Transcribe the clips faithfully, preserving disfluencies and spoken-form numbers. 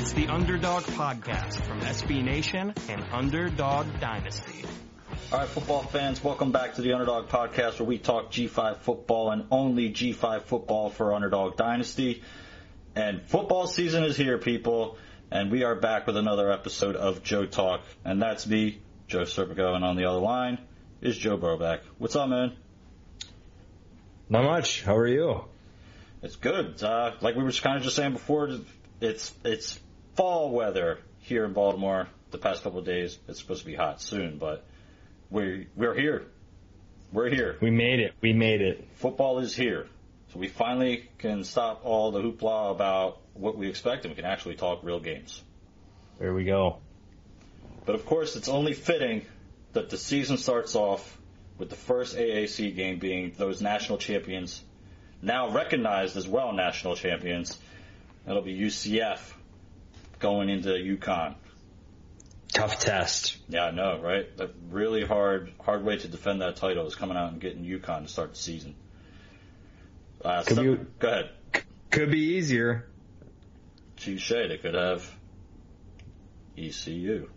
It's the Underdog Podcast from S B Nation and Underdog Dynasty. All right, football fans, welcome back to the Underdog Podcast, where we talk G five football and only G five football for Underdog Dynasty. And football season is here, people, and we are back with another episode of Joe Talk. And that's me, Joe Serpico, and on the other line is Joe Broback. What's up, man? Not much. How are you? It's good. Uh, like we were kind of just saying before, it's it's fall weather here in Baltimore. The past couple of days, it's supposed to be hot soon, but we're we're here. We're here. We made it. We made it. Football is here, so we finally can stop all the hoopla about what we expect, and we can actually talk real games. There we go. But of course, it's only fitting that the season starts off with the first A A C game being those national champions, now recognized as well national champions. That'll be U C F going into UConn. Tough test. Yeah, I know, right? A really hard hard way to defend that title is coming out and getting UConn to start the season. Uh, could so, be, go ahead. Could be easier. Touche. They could have E C U.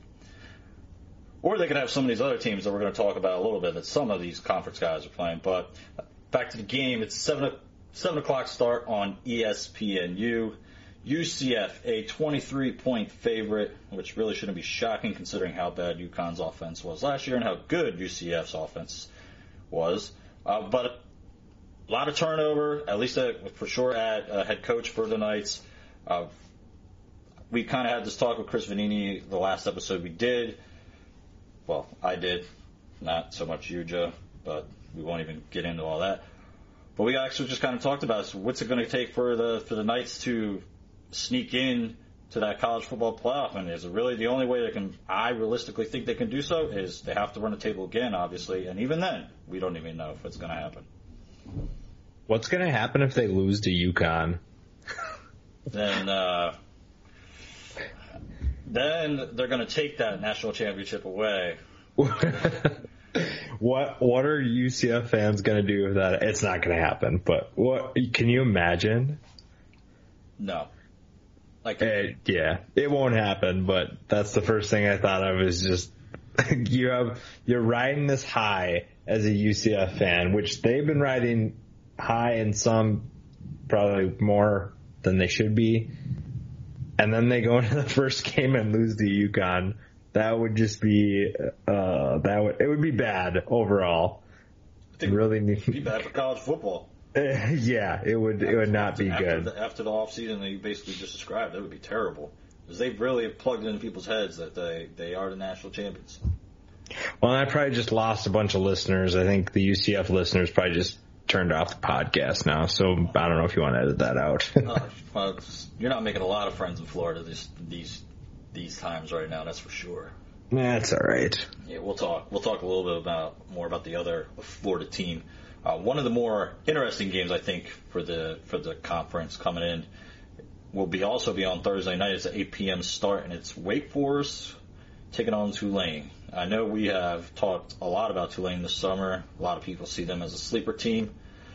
Or they could have some of these other teams that we're going to talk about a little bit that some of these conference guys are playing. But back to the game. It's seven seven o'clock start on E S P N U. U C F, a twenty-three point favorite, which really shouldn't be shocking considering how bad UConn's offense was last year and how good U C F's offense was. Uh, but a lot of turnover, at least at, for sure at uh, head coach for the Knights. Uh, we kind of had this talk with Chris Vanini the last episode we did. Well, I did. Not so much you, Joe, but we won't even get into all that. But we actually just kind of talked about so what's it going to take for the for the Knights to sneak in to that college football playoff, and is it really the only way they can, I realistically think they can do so, is they have to run the table again, obviously, and even then, we don't even know if it's going to happen. What's going to happen if they lose to UConn? Then, uh, then they're going to take that national championship away. What what are U C F fans going to do with that? It's not going to happen, but what can you imagine? No. Like, it, yeah, it won't happen, but that's the first thing I thought of is just you have you're riding this high as a U C F fan, which they've been riding high in some probably more than they should be, and then they go into the first game and lose to UConn. That would just be uh, that would it would be bad overall. I think really it would be bad for college football. Uh, yeah, it would it would not be after good. The, after the off season that you basically just described, that would be terrible. Because they've really plugged it into people's heads that they, they are the national champions. Well, I probably just lost a bunch of listeners. I think the U C F listeners probably just turned off the podcast now, so I don't know if you want to edit that out. uh, well, you're not making a lot of friends in Florida this, these these times right now, that's for sure. That's all right. Yeah, we'll talk. We'll talk a little bit about more about the other Florida team. Uh, one of the more interesting games, I think, for the for the conference coming in will be also be on Thursday night. It's an eight p.m. start, and it's Wake Forest taking on Tulane. I know we have talked a lot about Tulane this summer. A lot of people see them as a sleeper team.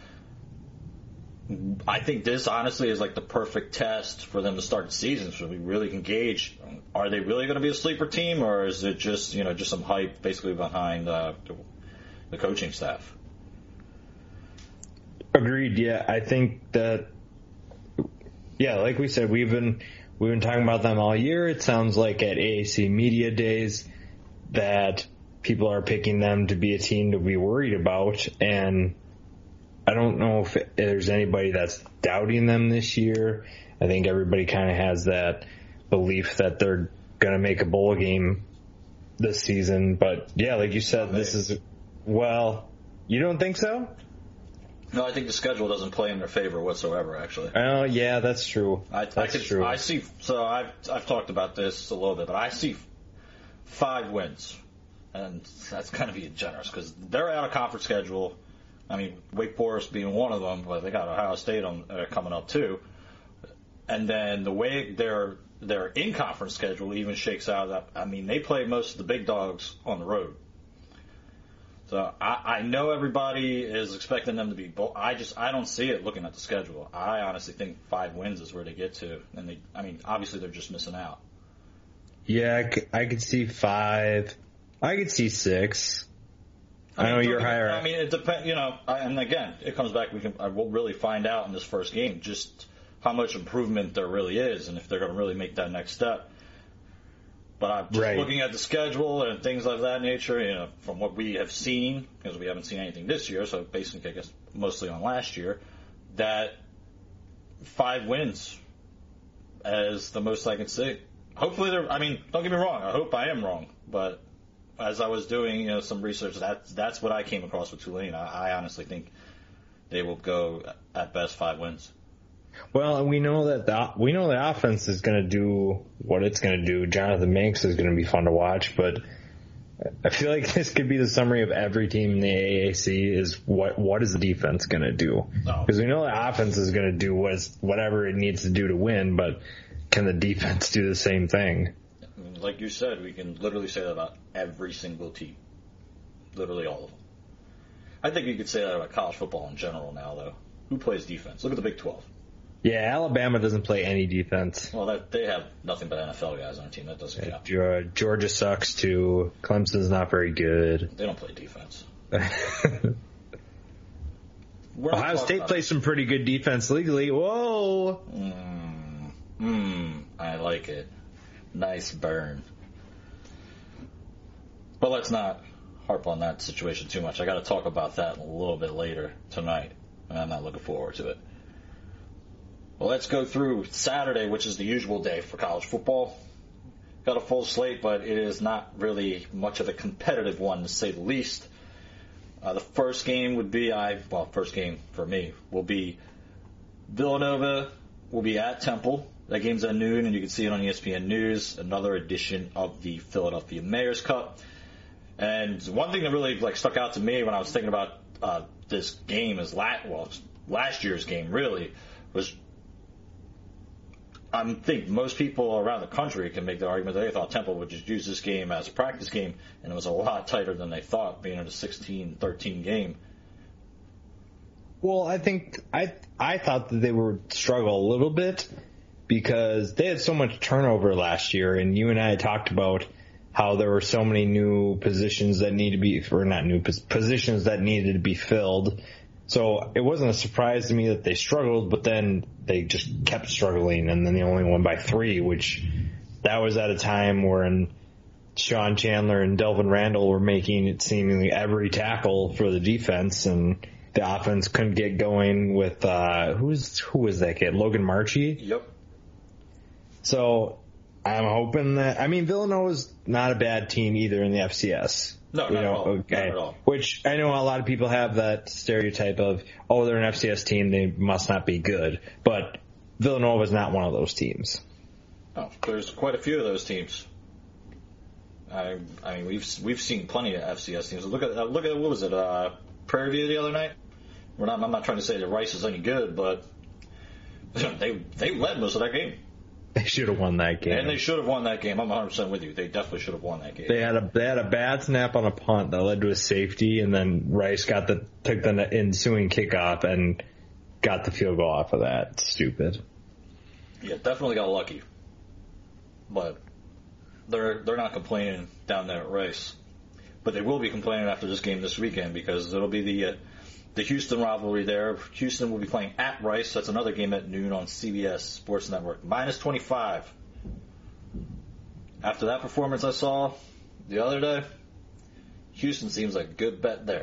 I think this, honestly, is like the perfect test for them to start the season, so we really can gauge, are they really going to be a sleeper team, or is it just, you know, just some hype basically behind uh, the coaching staff? Agreed. Yeah, I think that. Yeah, like we said, we've been we've been talking about them all year. It sounds like at A A C Media Days that people are picking them to be a team to be worried about, and I don't know if there's anybody that's doubting them this year. I think everybody kind of has that belief that they're going to make a bowl game this season. But yeah, like you said, this is well. You don't think so? No, I think the schedule doesn't play in their favor whatsoever, actually. Oh, yeah, that's true. I, that's I could, true. I see, so I've, I've talked about this a little bit, but I see five wins, and that's kind of being generous, because they're out of conference schedule. I mean, Wake Forest being one of them, but they got Ohio State on, uh, coming up, too. And then the way their, their in-conference schedule even shakes out, I mean, they play most of the big dogs on the road. So I, I know everybody is expecting them to be. Bo- I just I don't see it looking at the schedule. I honestly think five wins is where they get to, and they. I mean, obviously they're just missing out. Yeah, I could, I could see five. I could see six. I, mean, I know you're higher. I mean, it depends. You know, I, and again, it comes back. We can. I will really find out in this first game just how much improvement there really is, and if they're going to really make that next step. But I'm just right. looking at the schedule and things of that nature, you know, from what we have seen, because we haven't seen anything this year, so basically, I guess, mostly on last year, that five wins as the most I can see. Hopefully, they're, I mean, don't get me wrong, I hope I am wrong, but as I was doing, you know, some research, that's, that's what I came across with Tulane. I, I honestly think they will go, at best, five wins. Well, we know that the, we know the offense is going to do what it's going to do. Jonathan Minks is going to be fun to watch, but I feel like this could be the summary of every team in the A A C is what what is the defense going to do? Because we know the offense is going to do what's, whatever it needs to do to win, but can the defense do the same thing? I mean, like you said, we can literally say that about every single team. Literally all of them. I think you could say that about college football in general now, though. Who plays defense? Look at the Big twelve. Yeah, Alabama doesn't play any defense. Well, that, they have nothing but N F L guys on their team. That doesn't count. Yeah, Georgia sucks, too. Clemson's not very good. They don't play defense. Ohio State plays some pretty good defense legally. Whoa! Mmm. Mmm. I like it. Nice burn. But let's not harp on that situation too much. I got to talk about that a little bit later tonight, and I'm not looking forward to it. Well, let's go through Saturday, which is the usual day for college football. Got a full slate, but it is not really much of a competitive one, to say the least. Uh, the first game would be, I well, first game for me will be Villanova will be at Temple. That game's at noon, and you can see it on E S P N News. Another edition of the Philadelphia Mayor's Cup. And one thing that really like stuck out to me when I was thinking about uh, this game is last, well, last year's game really was. I think most people around the country can make the argument that they thought Temple would just use this game as a practice game, and it was a lot tighter than they thought, being in a sixteen thirteen game. Well, I think I I thought that they would struggle a little bit because they had so much turnover last year, and you and I talked about how there were so many new positions that need to be, or not new positions that needed to be filled. So it wasn't a surprise to me that they struggled, but then they just kept struggling, and then they only won by three, which that was at a time when Sean Chandler and Delvin Randall were making it seemingly every tackle for the defense, and the offense couldn't get going with, uh, who's, who was that kid? Logan Marchie? Yep. So I'm hoping that, I mean, Villanova's not a bad team either in the F C S. No, not, you know, at all. okay. not at all. Which I know a lot of people have that stereotype of, oh, they're an F C S team, they must not be good. But Villanova's not one of those teams. Oh, there's quite a few of those teams. I, I mean, we've we've seen plenty of F C S teams. Look at uh, look at what was it, uh, Prairie View the other night. We're not. I'm not trying to say that Rice is any good, but they they led most of that game. They should have won that game. And they should have won that game. I'm one hundred percent with you. They definitely should have won that game. They had a they had a bad snap on a punt that led to a safety, and then Rice got the took the ensuing kickoff and got the field goal off of that. Stupid. Yeah, definitely got lucky. But they're they're not complaining down there at Rice. But they will be complaining after this game this weekend because it'll be the uh, the Houston rivalry there. Houston will be playing at Rice. That's another game at noon on C B S Sports Network. minus twenty-five. After that performance I saw the other day, Houston seems like a good bet there.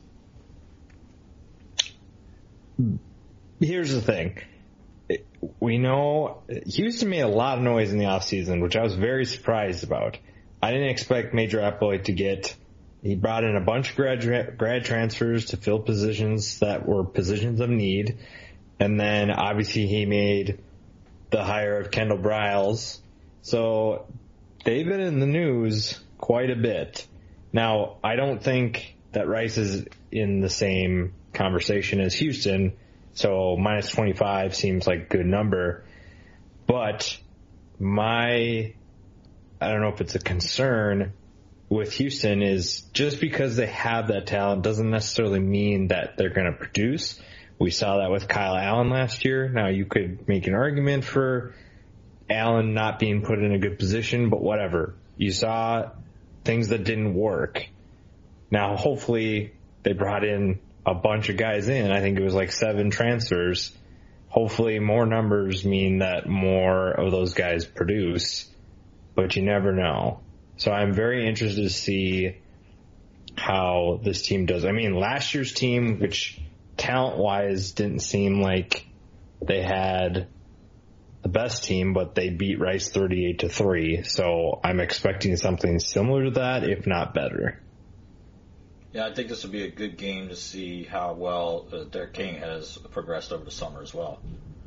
Here's the thing. We know Houston made a lot of noise in the offseason, which I was very surprised about. I didn't expect Major Eploy to get... He brought in a bunch of grad, grad transfers to fill positions that were positions of need. And then, obviously, he made the hire of Kendall Briles. So, they've been in the news quite a bit. Now, I don't think that Rice is in the same conversation as Houston. So, minus twenty-five seems like a good number. But my... I don't know if it's a concern... with Houston is just because they have that talent doesn't necessarily mean that they're going to produce. We saw that with Kyle Allen last year. Now, you could make an argument for Allen not being put in a good position, but whatever. You saw things that didn't work. Now, hopefully, they brought in a bunch of guys in. I think it was like seven transfers. Hopefully, more numbers mean that more of those guys produce, but you never know. So I'm very interested to see how this team does. I mean, last year's team, which talent-wise didn't seem like they had the best team, but they beat Rice thirty-eight to three. So I'm expecting something similar to that, if not better. Yeah, I think this would be a good game to see how well uh, Derek King has progressed over the summer as well.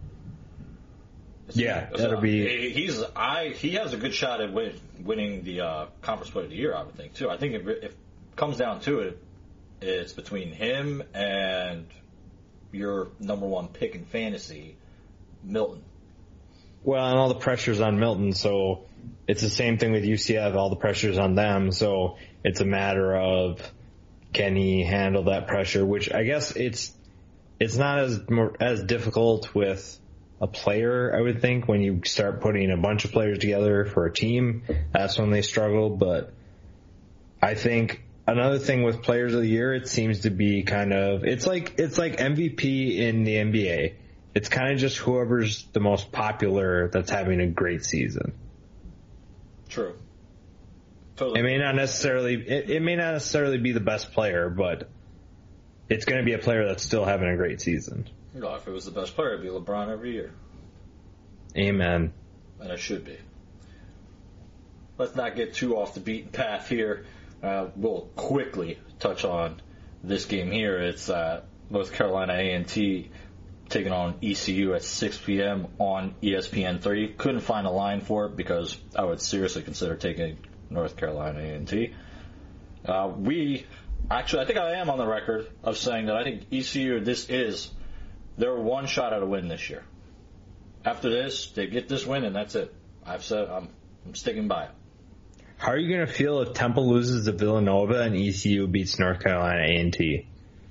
Yeah, that'll be. He's I he has a good shot at win, winning the uh, conference player of the year. I would think too. I think if, if it comes down to it, it's between him and your number one pick in fantasy, Milton. Well, and all the pressure's on Milton, so it's the same thing with U C F. All the pressure's on them, so it's a matter of can he handle that pressure? Which I guess it's it's not as as difficult with a player, I would think, when you start putting a bunch of players together for a team. That's when they struggle. But I think another thing with players of the year, it seems to be kind of, it's like, it's like M V P in the N B A. It's kind of just whoever's the most popular that's having a great season. True. Totally. It may not necessarily, it, it may not necessarily be the best player, but it's going to be a player that's still having a great season. You know, if it was the best player, it'd be LeBron every year. Amen. And it should be. Let's not get too off the beaten path here. Uh, we'll quickly touch on this game here. It's uh, North Carolina A and T taking on E C U at six p.m. on E S P N three. Couldn't find a line for it because I would seriously consider taking North Carolina A and T. Uh, we, actually, I think I am on the record of saying that I think E C U, this is their one shot at a win this year. After this, they get this win, and that's it. I've said I'm, I'm sticking by it. How are you going to feel if Temple loses to Villanova and E C U beats North Carolina A and T?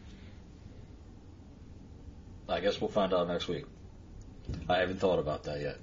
I guess we'll find out next week. I haven't thought about that yet.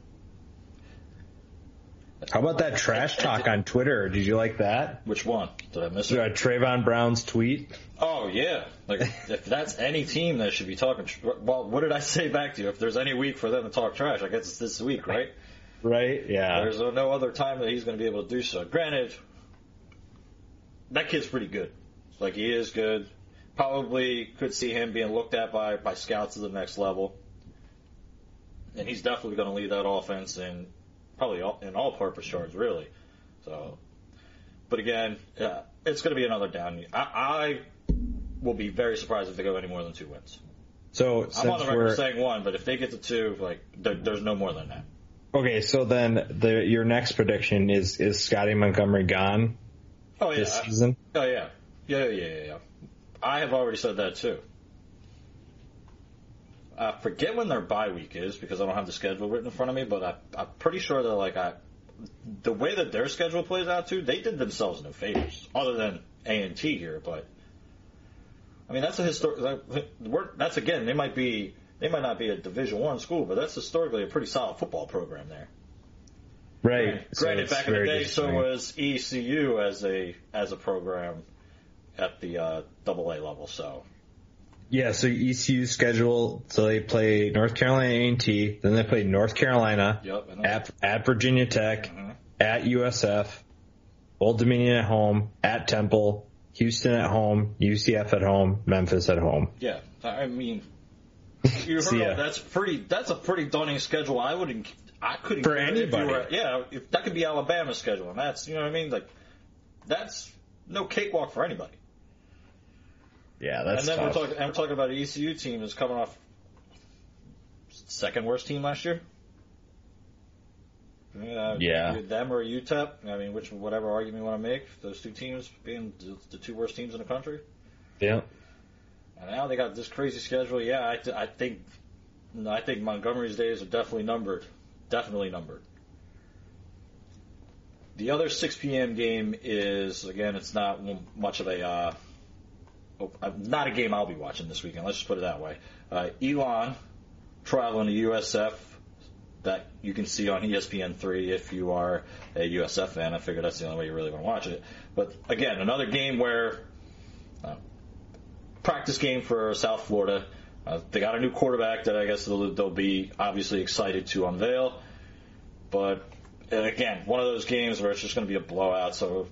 How about that trash talk on Twitter? Did you like that? Which one? Did I miss it? Uh, Trayvon Brown's tweet. Oh, yeah. Like, if that's any team that should be talking, well, what did I say back to you? If there's any week for them to talk trash, I guess it's this week, right? Right, yeah. There's no other time that he's going to be able to do so. Granted, that kid's pretty good. Like, he is good. Probably could see him being looked at by, by scouts to the next level. And he's definitely going to lead that offense in probably all, in all-purpose yards, really. So, but again, yeah, it's going to be another down year. I, I will be very surprised if they go any more than two wins. So I'm on the record saying one, but if they get to two, like there, there's no more than that. Okay, so then the, your next prediction is is Scotty Montgomery gone oh, yeah. this season? Oh, yeah. Yeah, yeah, yeah, yeah. I have already said that, too. I forget when their bye week is because I don't have the schedule written in front of me, but I, I'm pretty sure that, like, I, the way that their schedule plays out, too, they did themselves no favors, other than A and T here, but, I mean, that's a historic, that's, again, they might be, they might not be a Division One school, but that's historically a pretty solid football program there. Right. Granted, so back in the day, so was E C U as a as a program at the uh, double A level. So yeah, so E C U schedule. So they play North Carolina A and T, then they play North Carolina yep, at at Virginia Tech, mm-hmm. at U S F, Old Dominion at home, at Temple, Houston at home, U C F at home, Memphis at home. Yeah, I mean, you heard of, that's pretty. That's a pretty daunting schedule. I wouldn't. I couldn't for anybody. Were, yeah, if that could be Alabama's schedule, and that's you know what I mean. Like that's no cakewalk for anybody. Yeah, that's and then tough. we're talking. And we're talking about an E C U team that's coming off second worst team last year. Uh, yeah, them or U T E P. I mean, which whatever argument you want to make, those two teams being the two worst teams in the country. Yeah. And now they got this crazy schedule. Yeah, I, th- I think, I think Montgomery's days are definitely numbered. Definitely numbered. The other six p.m. game is, again, it's not much of a, uh, not a game I'll be watching this weekend. Let's just put it that way. Uh, Elon traveling to U S F, that you can see on E S P N three if you are a U S F fan. I figure that's the only way you really want to watch it. But again, another game where, uh, practice game for South Florida. Uh, they got a new quarterback that I guess they'll, they'll be obviously excited to unveil. But again, one of those games where it's just going to be a blowout. So,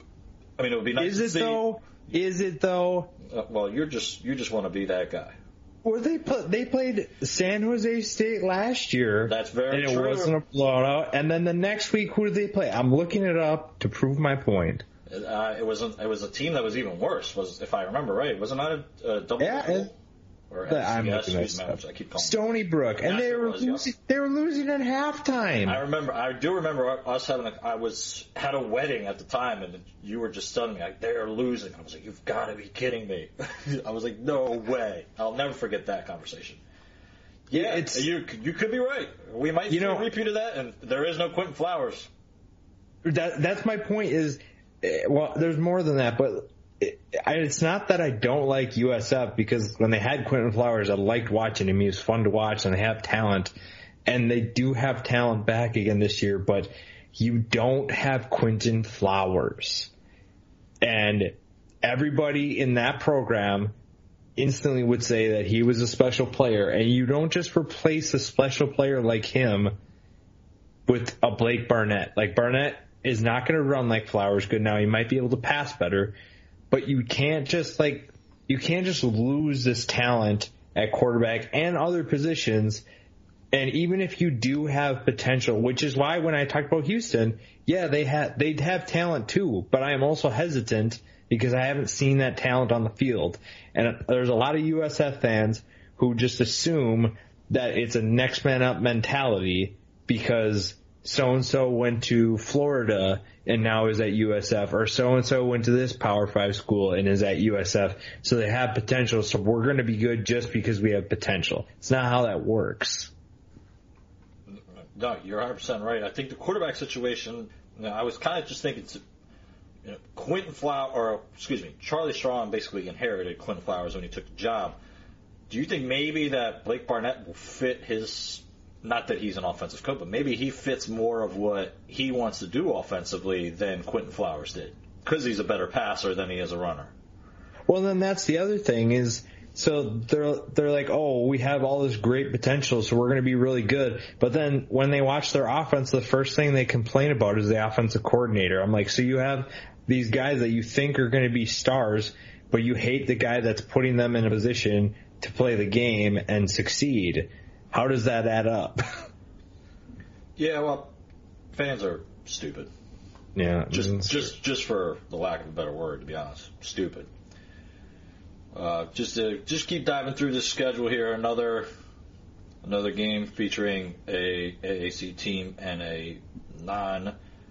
I mean, it would be nice Is to it see. though? Is it though? Uh, well, you're just you just want to be that guy. Well, they put, they played San Jose State last year. That's very and it true. wasn't a blowout. And then the next week, who did they play? I'm looking it up to prove my point. Uh, it wasn't. It was a team that was even worse. Was if I remember right? Wasn't that a, a double? Yeah, double? and- Or I'm F C S, looking excuse at me, stuff. I keep calling. Stony Brook, and That's they what were it was, yeah. losing, they were losing at halftime. I remember. I do remember us having. A, I was had a wedding at the time, and you were just telling me like they're losing. I was like, "You've got to be kidding me!" I was like, "No way!" I'll never forget that conversation. Yeah, It's- you you could be right. We might You see know- a repeat of that, and there is no Quentin Flowers. That that's my point. Is eh, well, there's more than that, but it, I, it's not that I don't like U S F, because when they had Quentin Flowers, I liked watching him. He was fun to watch, and they have talent, and they do have talent back again this year. But you don't have Quentin Flowers, and everybody in that program instantly would say that he was a special player, and you don't just replace a special player like him with a Blake Barnett. Like, Barnett is not going to run like Flowers good now. He might be able to pass better, but you can't just like, you can't just lose this talent at quarterback and other positions. And even if you do have potential, which is why when I talked about Houston, yeah, they had, they'd have talent too, but I am also hesitant because I haven't seen that talent on the field. And there's a lot of U S F fans who just assume that it's a next man up mentality because so-and-so went to Florida and now is at U S F, or so-and-so went to this Power five school and is at U S F, so they have potential, so we're going to be good just because we have potential. It's not how that works. No, you're one hundred percent right. I think the quarterback situation, you know, I was kind of just thinking, to, you know, Quentin Flowers, or excuse me, Charlie Strong basically inherited Quentin Flowers when he took the job. Do you think maybe that Blake Barnett will fit his, not that he's an offensive coach, but maybe he fits more of what he wants to do offensively than Quentin Flowers did? Because he's a better passer than he is a runner. Well, then that's the other thing is, so they're they're like, oh, we have all this great potential, so we're going to be really good. But then when they watch their offense, the first thing they complain about is the offensive coordinator. I'm like, so you have these guys that you think are going to be stars, but you hate the guy that's putting them in a position to play the game and succeed. How does that add up? Yeah, well, fans are stupid. Yeah, Just just just for the lack of a better word, to be honest, stupid. Uh, just to just keep diving through this schedule here. Another another game featuring a A A C team and a non,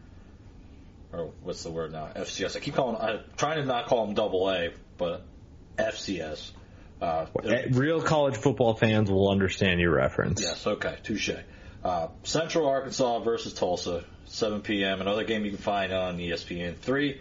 or what's the word now? F C S. I keep calling. I'm trying to not call them Double A, but F C S. Uh, Real college football fans will understand your reference. Yes. Okay. Touche. Uh, Central Arkansas versus Tulsa, seven p.m. Another game you can find on E S P N three.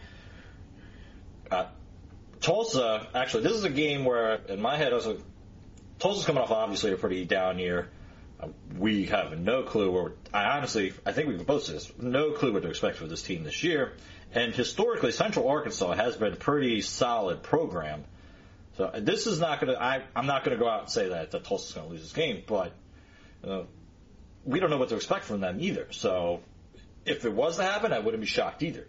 Uh, Tulsa, actually, this is a game where, in my head, I was like, Tulsa's coming off obviously a pretty down year. Uh, we have no clue where, I honestly, I think we can both say this, no clue what to expect for this team this year. And historically, Central Arkansas has been a pretty solid program. So this is not going to, I'm not going to go out and say that, that Tulsa's going to lose this game, but uh, we don't know what to expect from them either. So if it was to happen, I wouldn't be shocked either.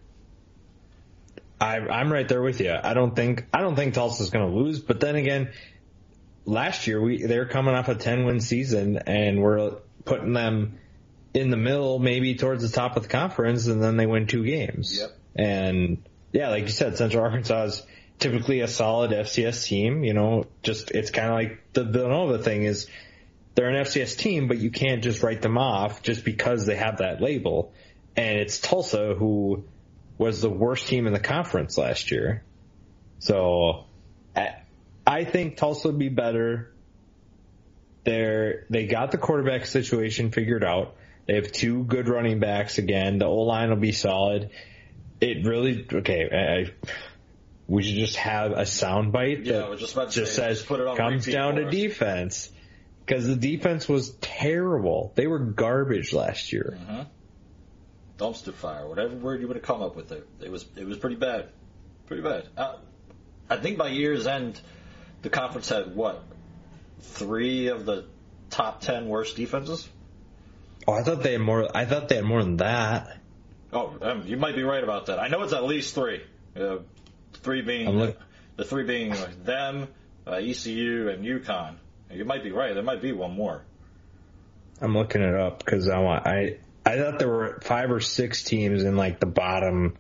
I, I'm right there with you. I don't think I don't think Tulsa's going to lose. But then again, last year we they're coming off a ten-win season, and we're putting them in the middle, maybe towards the top of the conference, and then they win two games. Yep. And yeah, like you said, Central Arkansas is typically a solid F C S team. You know, just it's kind of like the Villanova thing is they're an F C S team, but you can't just write them off just because they have that label. And it's Tulsa who was the worst team in the conference last year. So I, I think Tulsa would be better. They're, they got the quarterback situation figured out. They have two good running backs again. The O-line will be solid. It really, okay, I, we should just have a soundbite Yeah, I that was just about to just say, says just put it on comes repeat down for to us. defense. Because the defense was terrible. They were garbage last year. Mm-hmm. Dumpster fire, whatever word you would have come up with, it, it was it was pretty bad, pretty bad. Uh, I think by year's end, the conference had what, three of the top ten worst defenses. Oh, I thought they had more. I thought they had more than that. Oh, um, you might be right about that. I know it's at least three. Uh, three being I'm look- the three being uh, them, uh, E C U, and UConn. You might be right. There might be one more. I'm looking it up because I want. I I thought there were five or six teams in like the bottom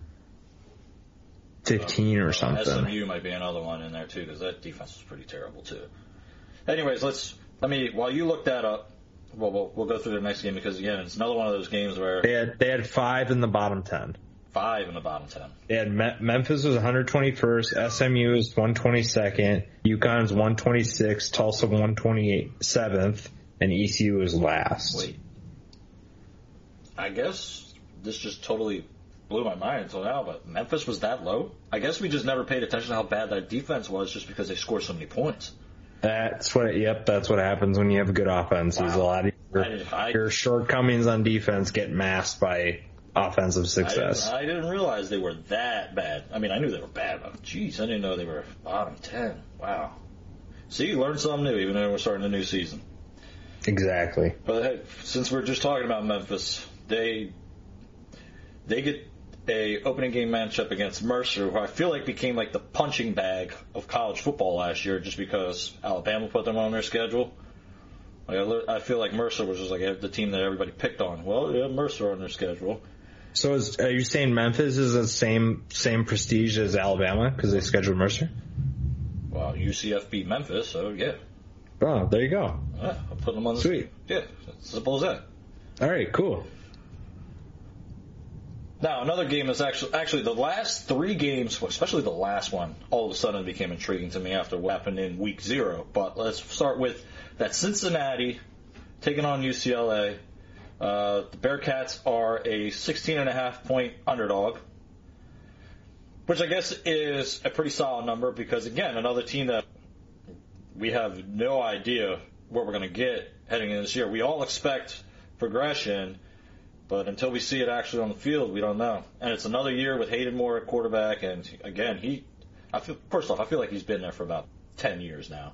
fifteen or something. S M U might be another one in there too, because that defense was pretty terrible too. Anyways, let's. Let me. While you look that up, well, we'll we'll go through the next game because again, it's another one of those games where They had they had five in the bottom ten. five in the bottom ten. They had Me- Memphis was one hundred twenty-first, S M U is one hundred twenty-second, UConn's one hundred twenty-sixth, Tulsa one hundred twenty-seventh, and E C U is last. Wait. I guess this just totally blew my mind until now, but Memphis was that low? I guess we just never paid attention to how bad that defense was just because they scored so many points. That's what. Yep, that's what happens when you have good offenses. Wow. A lot of your, I- I- your shortcomings on defense get masked by offensive I success. didn't, I didn't realize they were that bad. I mean, I knew they were bad, but geez, I didn't know they were bottom ten. Wow. See, you learned something new, even though we're starting a new season. Exactly. But hey, since we're just talking about Memphis, they they get a opening game matchup against Mercer, who I feel like became like the punching bag of college football last year, just because Alabama put them on their schedule. Like, I li- I feel like Mercer was just like the team that everybody picked on. Well, yeah, Mercer on their schedule. So is, are you saying Memphis is the same same prestige as Alabama because they scheduled Mercer? Well, U C F beat Memphis, so yeah. Oh, there you go. Yeah, I'll put them on the Sweet. Yeah, simple as that. All right, cool. Now, another game is actually actually the last three games, especially the last one, all of a sudden became intriguing to me after what happened in week zero. But let's start with that Cincinnati taking on U C L A. Uh, the Bearcats are a sixteen and a half point underdog, which I guess is a pretty solid number because, again, another team that we have no idea what we're going to get heading into this year. We all expect progression, but until we see it actually on the field, we don't know. And it's another year with Hayden Moore at quarterback, and again, he, I feel, first off, I feel like he's been there for about ten years now.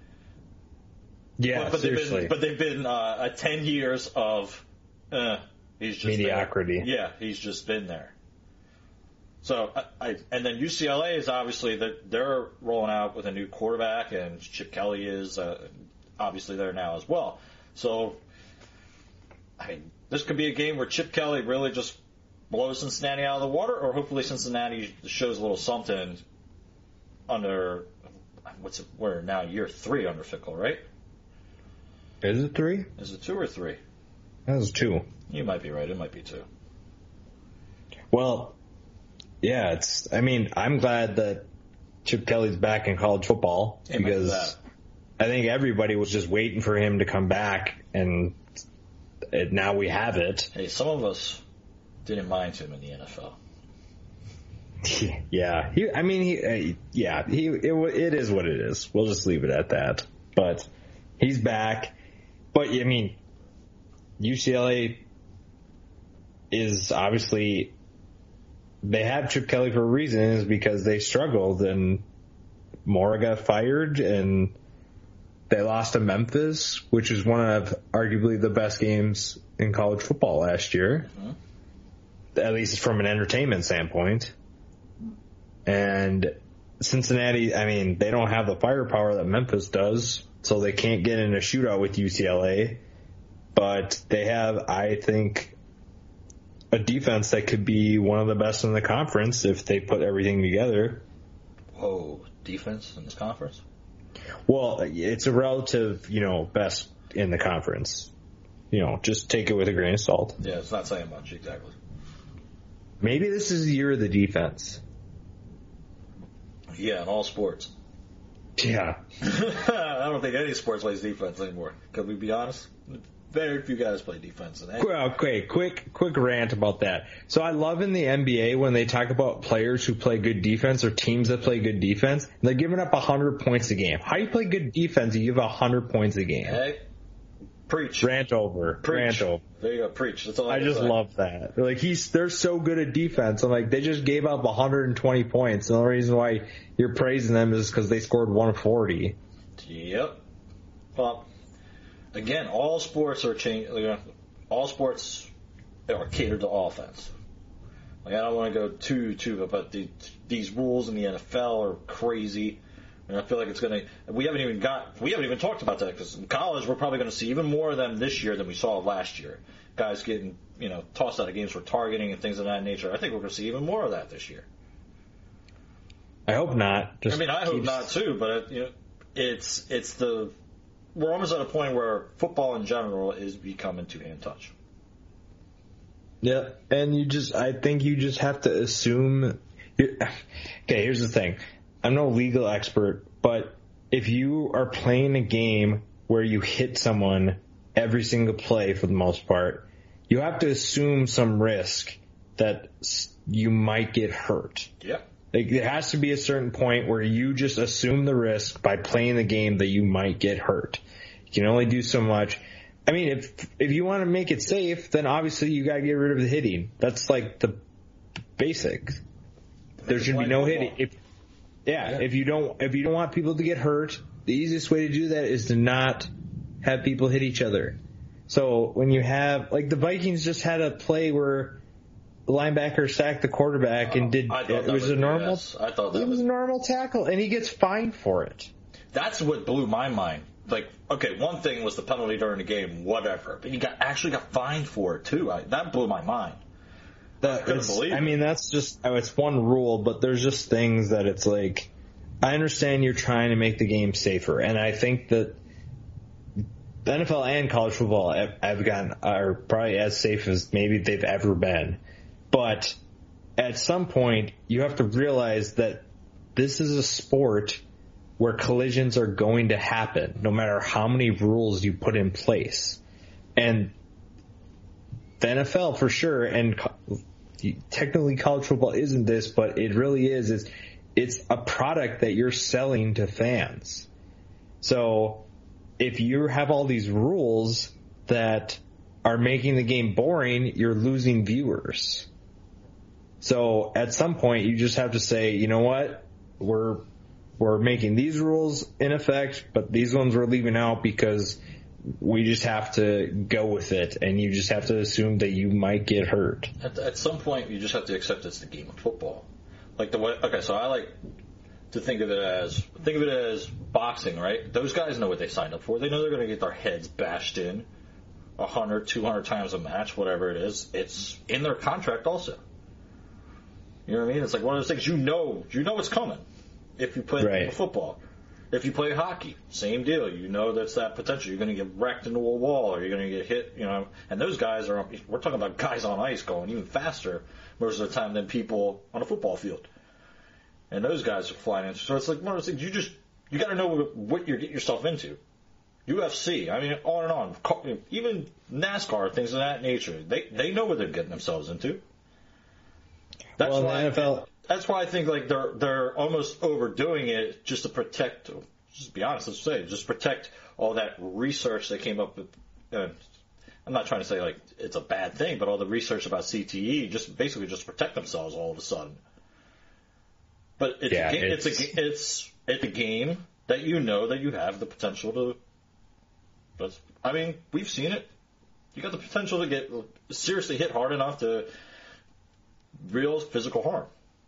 Yeah, but, but seriously. They've been, but they've been uh, a ten years of uh, he's just mediocrity. There. Yeah, he's just been there. So, I, I, and then U C L A is obviously that they're rolling out with a new quarterback, and Chip Kelly is uh, obviously there now as well. So, I mean, this could be a game where Chip Kelly really just blows Cincinnati out of the water, or hopefully Cincinnati shows a little something under what's it, we're now year three under Fickle, right? Is it three? Is it two or three? That was two. You might be right. It might be two. Well, yeah, it's. I mean, I'm glad that Chip Kelly's back in college football Amen to because that. I think everybody was just waiting for him to come back, and it, now we have it. Hey, some of us didn't mind him in the N F L. Yeah, he. I mean, he. Uh, yeah, he. It, it is what it is. We'll just leave it at that. But he's back. But I mean, U C L A is obviously they have Chip Kelly for a reason, is because they struggled and Mora got fired and they lost to Memphis, which is one of arguably the best games in college football last year, mm-hmm. at least from an entertainment standpoint. And Cincinnati, I mean, they don't have the firepower that Memphis does, so they can't get in a shootout with U C L A. But they have, I think, a defense that could be one of the best in the conference if they put everything together. Whoa, defense in this conference? Well, it's a relative, you know, best in the conference. You know, just take it with a grain of salt. Yeah, it's not saying much, exactly. Maybe this is the year of the defense. Yeah, in all sports. Yeah. I don't think any sport plays defense anymore. Could we be honest? very few guys play defense. And Okay, quick, quick rant about that. So I love in the N B A when they talk about players who play good defense or teams that play good defense, they're giving up one hundred points a game. How do you play good defense and you give one hundred points a game? Hey, preach. Rant over. Preach. Rant over. There you go, preach. That's all I, I just say. love that. Like he's, they're so good at defense. I'm like, they just gave up one hundred twenty points. The only reason why you're praising them is because they scored one forty. Yep. Well, again, all sports are changing. All sports are catered to offense. Like I don't want to go too too, but the, these rules in the N F L are crazy, and I feel like it's going to. We haven't even got. We haven't even talked about that because in college we're probably going to see even more of them this year than we saw last year. Guys getting you know tossed out of games for targeting and things of that nature. I think we're going to see even more of that this year. I hope not. Just I mean, I hope keeps... not too, but you know, it's it's the. We're almost at a point where football in general is becoming two-hand touch. Yeah, and you just, I think you just have to assume. Okay, here's the thing. I'm no legal expert, but if you are playing a game where you hit someone every single play for the most part, you have to assume some risk that you might get hurt. Yeah. Like, there has to be a certain point where you just assume the risk by playing the game that you might get hurt. You can only do so much. I mean, if if you want to make it safe, then obviously you got to get rid of the hitting. That's like the basics. There should be no hitting. If, yeah, yeah, if you don't if you don't want people to get hurt, the easiest way to do that is to not have people hit each other. So when you have, like the Vikings just had a play where the linebacker sacked the quarterback and did it was, was a normal yes. I thought that it was, was a normal tackle and he gets fined for it. That's what blew my mind. Like, okay, one thing was the penalty during the game, whatever, but he got actually got fined for it too. I, that blew my mind. That I couldn't believe it. I mean, that's just oh, it's one rule, but there's just things that it's like. I understand you're trying to make the game safer, and I think that the N F L and college football have, have gotten are probably as safe as maybe they've ever been. But at some point, you have to realize that this is a sport where collisions are going to happen, no matter how many rules you put in place. And the N F L, for sure, and co- technically college football isn't this, but it really is, is it's a product that you're selling to fans. So if you have all these rules that are making the game boring, you're losing viewers. So at some point, you just have to say, you know what, we're we're making these rules in effect, but these ones we're leaving out because we just have to go with it, and you just have to assume that you might get hurt. At, at some point, you just have to accept it's the game of football. Like the way, okay, so I like to think of it as think of it as boxing, right? Those guys know what they signed up for. They know they're going to get their heads bashed in one hundred, two hundred times a match, whatever it is. It's in their contract also. You know what I mean? It's like one of those things you know, you know what's coming if you play right. football. If you play hockey, same deal. You know that's that potential. You're going to get wrecked into a wall, or you're going to get hit. You know, and those guys are. We're talking about guys on ice going even faster most of the time than people on a football field. And those guys are flying in. So it's like one of those things. You just you got to know what you're getting yourself into. U F C, I mean, on and on. Even NASCAR, things of that nature. They they know what they're getting themselves into. That's well, why the N F L. That's why I think like they're they're almost overdoing it just to protect. Just be honest, let's say just protect all that research that came up with. Uh, I'm not trying to say like it's a bad thing, but all the research about C T E just basically just protect themselves all of a sudden. But it's yeah, a game, it's... it's a it's it's a game that you know that you have the potential to. But I mean, we've seen it. You got the potential to get seriously hit hard enough to real physical harm.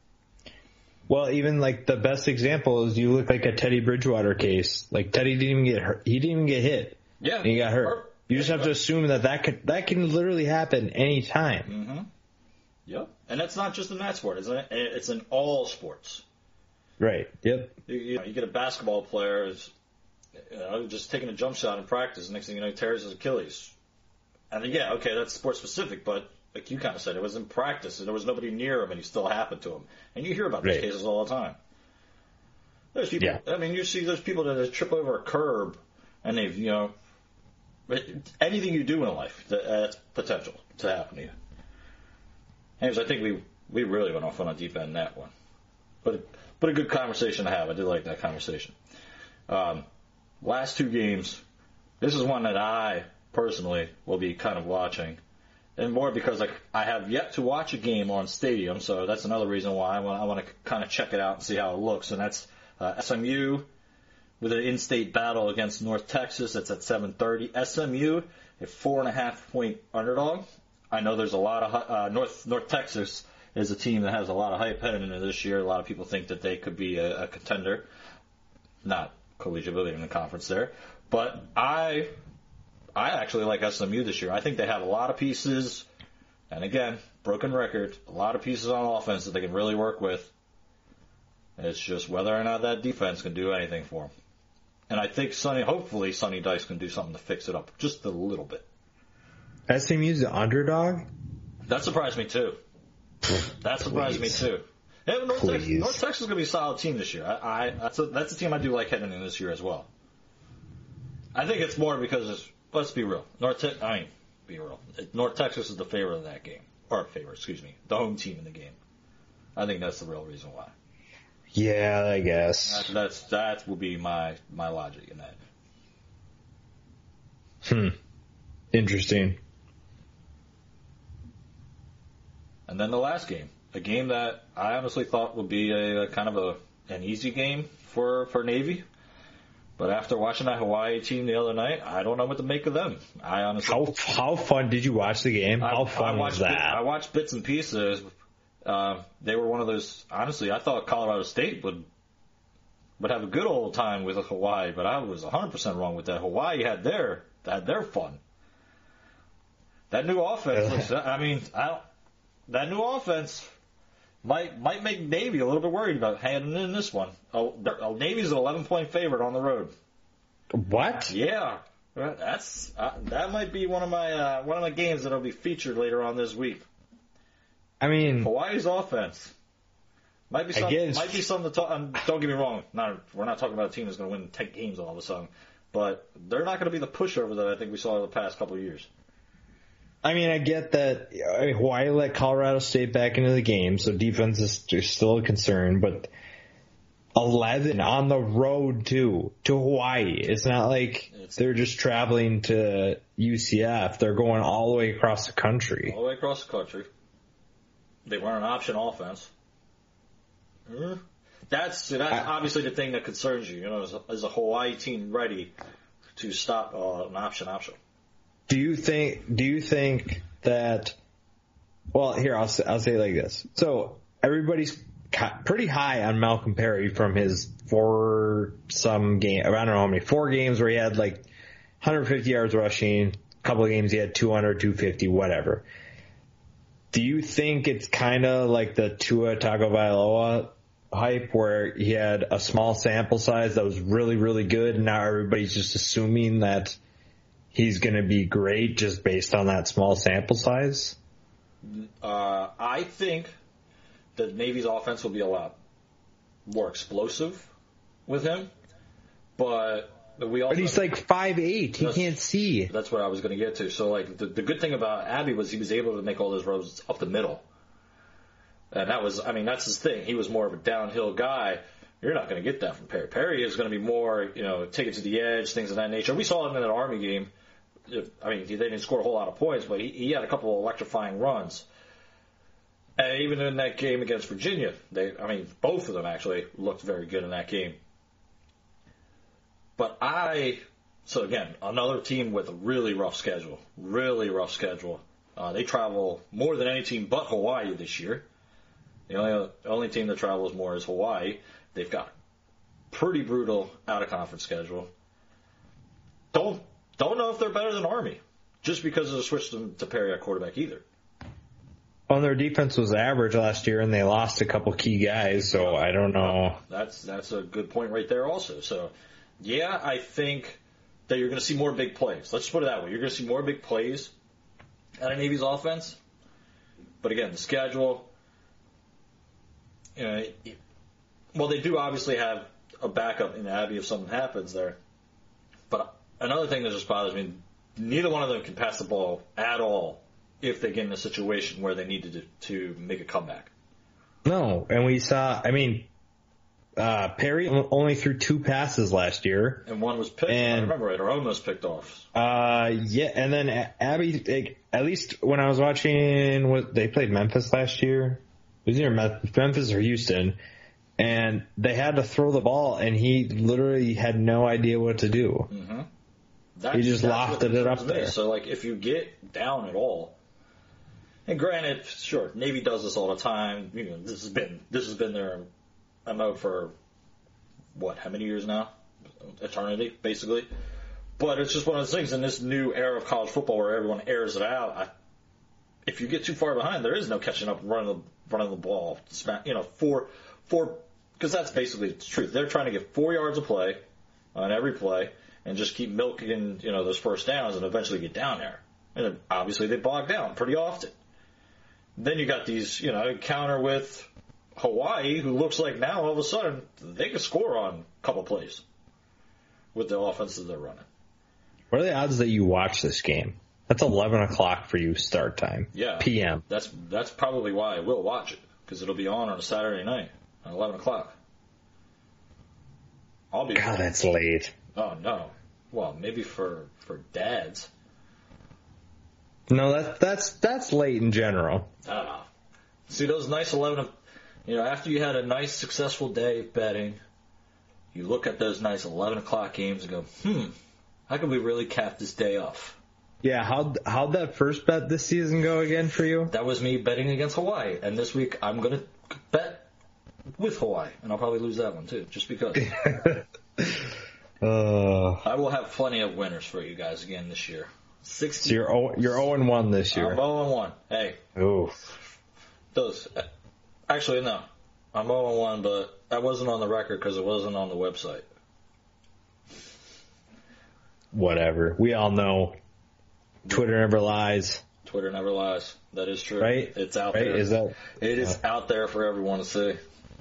Well, even like the best example is you look like a Teddy Bridgewater case. Like Teddy didn't even get hurt. He didn't even get hit. Yeah, and he got hurt. You just have to assume that that could that can literally happen any time. Mm-hmm. Yep, and that's not just in that sport. It's in, it's in all sports. Right. Yep. You, you, know, you get a basketball player who's you know, just taking a jump shot in practice. Next thing you know, he tears his Achilles. And then, yeah, okay, that's sport specific, but like you kind of said, it was in practice, and there was nobody near him, and he still happened to him. And you hear about these right. cases all the time. There's people. Yeah. I mean, you see those people that trip over a curb, and they've you know anything you do in life, that's potential to happen to you. Anyways, I think we we really went off on a deep end in that one, but but a good conversation to have. I did like that conversation. Um, last two games, this is one that I personally will be kind of watching, and more because I, I have yet to watch a game on Stadium, so that's another reason why I want I want to kind of check it out and see how it looks. And that's uh, S M U with an in-state battle against North Texas. That's at seven thirty. S M U, a four and a half point underdog. I know there's a lot of uh, North North Texas is a team that has a lot of hype heading into this year. A lot of people think that they could be a, a contender, not collegiate, but in the conference there. But I, I actually like S M U this year. I think they have a lot of pieces, and again, broken record, a lot of pieces on offense that they can really work with. It's just whether or not that defense can do anything for them. And I think Sonny, hopefully Sonny Dice can do something to fix it up just a little bit. S M U's the underdog? That surprised me too. That surprised Please. me too. Yeah, North, Texas, Please. North Texas is going to be a solid team this year. I, I that's a that's a team I do like heading in this year as well. I think it's more because it's, let's be real. North Te- I mean, be real. North Texas is the favorite of that game, or favorite, excuse me, the home team in the game. I think that's the real reason why. Yeah, I guess. That, that's that will be my my logic in that. Hmm. Interesting. And then the last game, a game that I honestly thought would be a, a kind of a an easy game for, for Navy. But after watching that Hawaii team the other night, I don't know what to make of them. I honestly How how fun did you watch the game? How I, fun I was bit, that? I watched bits and pieces. Uh, they were one of those. Honestly, I thought Colorado State would would have a good old time with Hawaii, but I was one hundred percent wrong with that. Hawaii had their had their fun. That new offense. looks, I mean, I don't, that new offense might might make Navy a little bit worried about handing in this one. Oh, oh, Navy's an eleven point favorite on the road. What? Yeah, that's uh, that might be one of my uh, one of my games that'll be featured later on this week. I mean, Hawaii's offense might be something. Might be something to talk. Um, don't get me wrong. Not we're not talking about a team that's going to win ten games all of a sudden, but they're not going to be the pushover that I think we saw in the past couple of years. I mean, I get that I mean, Hawaii let Colorado State back into the game, so defense is still a concern, but eleven on the road, too, to Hawaii. It's not like it's, they're just traveling to U C F. They're going all the way across the country. All the way across the country. They run an option offense. Mm. That's that's I, obviously the thing that concerns you. You know, is a, is a Hawaii team ready to stop uh, an option option? Do you think? Do you think that? Well, here I'll say, I'll say it like this. So everybody's pretty high on Malcolm Perry from his four some game. I don't know how many four games where he had like one hundred fifty yards rushing. A couple of games he had two hundred, two fifty, whatever. Do you think it's kind of like the Tua Tagovailoa hype where he had a small sample size that was really, really good, and now everybody's just assuming that he's going to be great just based on that small sample size? Uh, I think that Navy's offense will be a lot more explosive with him, but we also. But he's like five eight. He can't see. That's what I was going to get to. So, like, the, the good thing about Abby was he was able to make all those roads up the middle. And that was, I mean, that's his thing. He was more of a downhill guy. You're not going to get that from Perry. Perry is going to be more, you know, take it to the edge, things of that nature. We saw him in that Army game. I mean, they didn't score a whole lot of points, but he, he had a couple of electrifying runs. And even in that game against Virginia, they, I mean, both of them actually looked very good in that game. But I, so again, another team with a really rough schedule, really rough schedule. Uh, they travel more than any team but Hawaii this year. The only only team that travels more is Hawaii. They've got a pretty brutal out-of-conference schedule. Don't don't know if they're better than Army, just because of the switch to, to Perry at quarterback either. Well, their defense was average last year, and they lost a couple key guys, so I don't know. That's that's a good point right there also. So, yeah, I think that you're going to see more big plays. Let's put it that way. You're going to see more big plays out of Navy's offense. But again, the schedule, you know, it, well, they do obviously have a backup in Abby if something happens there. But another thing that just bothers me, neither one of them can pass the ball at all if they get in a situation where they needed to, to make a comeback. No, and we saw, I mean, uh, Perry only threw two passes last year. And one was picked, and, I remember right, or almost picked off. Uh, yeah, and then Abby, like, at least when I was watching, what they played Memphis last year. It was either Memphis or Houston. And they had to throw the ball, and he literally had no idea what to do. Mm-hmm. He just lofted it up there. So, like, if you get down at all, and granted, sure, Navy does this all the time. You know, this has been this has been their M O for what? How many years now? Eternity, basically. But it's just one of those things in this new era of college football where everyone airs it out. I, if you get too far behind, there is no catching up, running the running the ball. You know, four four. Because that's basically the truth. They're trying to get four yards of play on every play and just keep milking, you know, those first downs and eventually get down there. And then obviously they bog down pretty often. Then you got these, you know, encounter with Hawaii, who looks like now all of a sudden they can score on a couple plays with the offenses they're running. What are the odds that you watch this game? That's eleven o'clock for you start time. Yeah. P M. That's that's probably why I will watch it, because it'll be on on a Saturday night. At eleven o'clock. I'll be. God, that's late. Oh no. Well, maybe for, for dads. No, that that's that's late in general. I don't know. See those nice eleven. You know, after you had a nice successful day of betting, you look at those nice eleven o'clock games and go, hmm, how can we really cap this day off? Yeah, how how'd that first bet this season go again for you? That was me betting against Hawaii, and this week I'm gonna bet with Hawaii, and I'll probably lose that one too, just because. uh, I will have plenty of winners for you guys again this year. sixty So you're o- you're zero and one this year. I'm zero and one. Hey. Ooh. Those. Actually, no. I'm zero and one, but I wasn't on the record because it wasn't on the website. Whatever. We all know. Twitter never lies. Twitter never lies. That is true. Right? It's out right? there. Is that? It is uh, out there for everyone to see.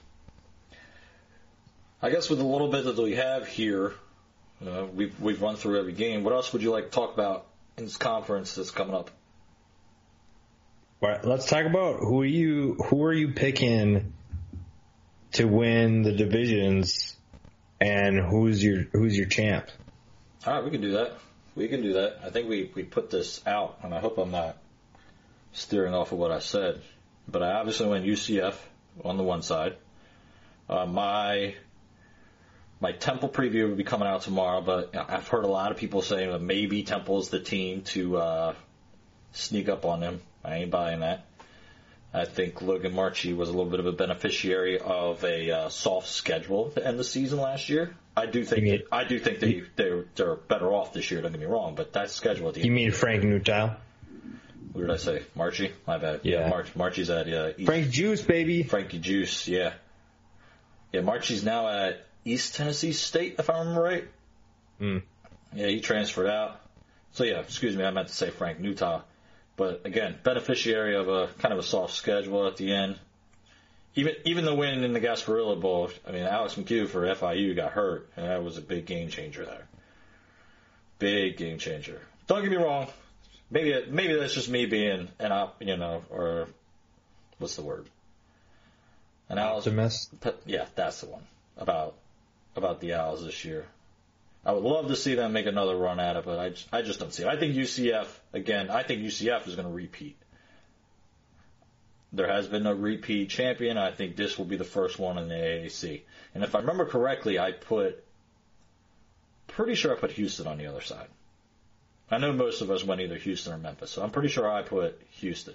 I guess with a little bit that we have here, uh, we've we've run through every game. What else would you like to talk about in this conference that's coming up? All right, let's talk about who are you who are you picking to win the divisions, and who's your who's your champ? All right, we can do that. We can do that. I think we, we put this out, and I hope I'm not steering off of what I said. But I obviously went U C F on the one side. Uh, my my Temple preview will be coming out tomorrow, but I've heard a lot of people saying that maybe Temple's the team to uh, sneak up on them. I ain't buying that. I think Logan Marchi was a little bit of a beneficiary of a uh, soft schedule to end the season last year. I do think mean, that, I do think they they're, they're better off this year. Don't get me wrong, but that schedule at the You end. mean Frank Newtile? What did I say? Marchi? My bad. Yeah, yeah March, Marchi's at uh, East, Frank Juice, baby. Frankie Juice. Yeah, yeah. Marchi's now at East Tennessee State, if I remember right. Mm. Yeah, he transferred out. So yeah, excuse me, I meant to say Frank Newtile. But again, beneficiary of a kind of a soft schedule at the end. Even even the win in the Gasparilla Bowl, I mean, Alex McHugh for F I U got hurt, and that was a big game changer there. Big game changer. Don't get me wrong. Maybe maybe that's just me being an op, you know, or what's the word? An Owls optimist. Yeah, that's the one about about the Owls this year. I would love to see them make another run at it, but I just, I just don't see it. I think U C F, again, I think U C F is going to repeat. There has been no repeat champion. I think this will be the first one in the A A C. And if I remember correctly, I put, pretty sure I put Houston on the other side. I know most of us went either Houston or Memphis, so I'm pretty sure I put Houston.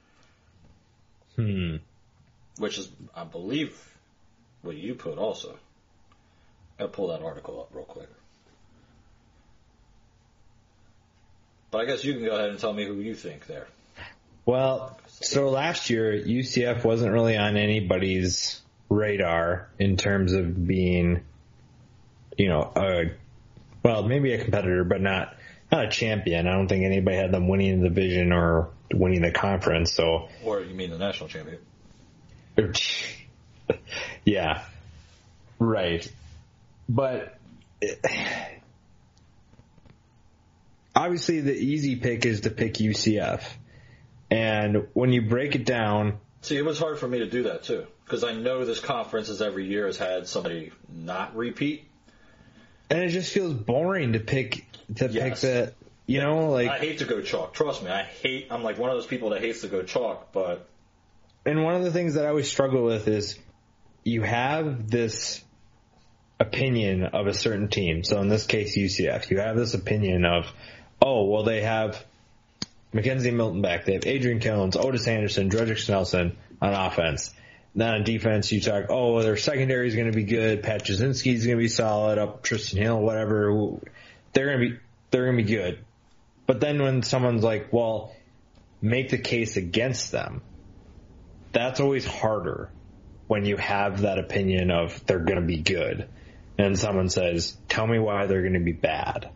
Hmm. Which is, I believe, what you put also. I'll pull that article up real quick. But I guess you can go ahead and tell me who you think there. Well, so last year, U C F wasn't really on anybody's radar in terms of being, you know, a, well, maybe a competitor, but not, not a champion. I don't think anybody had them winning the division or winning the conference, so. Or you mean the national champion? Yeah. Right. But it, obviously the easy pick is to pick U C F. And when you break it down... See, it was hard for me to do that, too. Because I know this conference is every year has had somebody not repeat. And it just feels boring to pick to yes. pick the, you know, like... I hate to go chalk. Trust me, I hate... I'm like one of those people that hates to go chalk, but... And one of the things that I always struggle with is you have this opinion of a certain team. So in this case, U C F. You have this opinion of, oh, well, they have Mackenzie Milton back. They have Adrian Jones, Otis Anderson, Dredrick Nelson on offense. Then on defense, you talk, oh, well, their secondary is going to be good. Pat Jasinski is going to be solid. Up Tristan Hill, whatever. They're going to be they're going to be good. But then when someone's like, well, make the case against them, that's always harder when you have that opinion of they're going to be good. And someone says, tell me why they're going to be bad.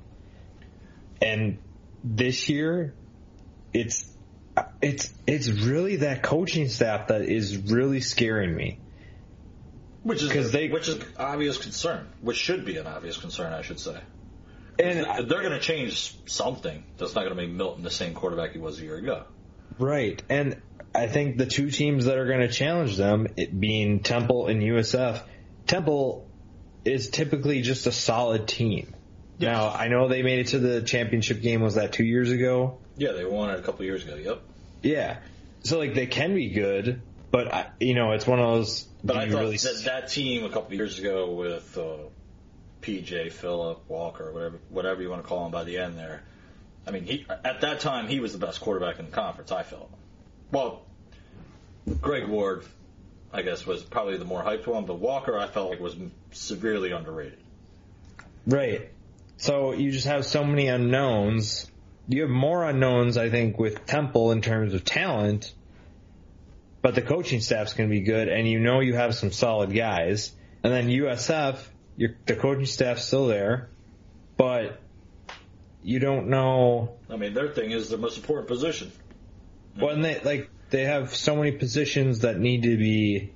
And this year, it's it's it's really that coaching staff that is really scaring me. Which is they, which is an obvious concern. Which should be an obvious concern, I should say. And they're, they're going to change something. That's not going to make Milton the same quarterback he was a year ago. Right. And I think the two teams that are going to challenge them, it being Temple and U S F, Temple is typically just a solid team. Yes. Now, I know they made it to the championship game, was that two years ago? Yeah, they won it a couple years ago, yep. Yeah. So, like, they can be good, but, I, you know, it's one of those... But I thought really... that, that team a couple years ago with uh, P J, Phillip, Walker, whatever whatever you want to call him by the end there, I mean, he, at that time, he was the best quarterback in the conference, I felt. Well, Greg Ward, I guess, was probably the more hyped one, but Walker, I felt like, was severely underrated. Right. So you just have so many unknowns. You have more unknowns, I think, with Temple in terms of talent, but the coaching staff's going to be good, and you know you have some solid guys. And then U S F, your, the coaching staff's still there, but you don't know. I mean, their thing is the most important position. Well, and they like they have so many positions that need to be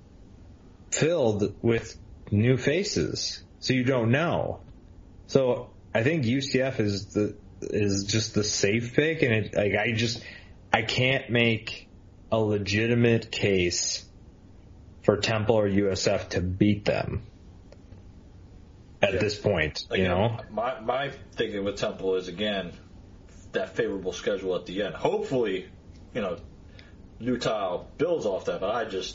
filled with new faces, so you don't know. So I think U C F is the is just the safe pick, and it, like I just I can't make a legitimate case for Temple or U S F to beat them at yeah. this point. Again, you know, my my thinking with Temple is again that favorable schedule at the end. Hopefully, you know, Utah builds off that, but I just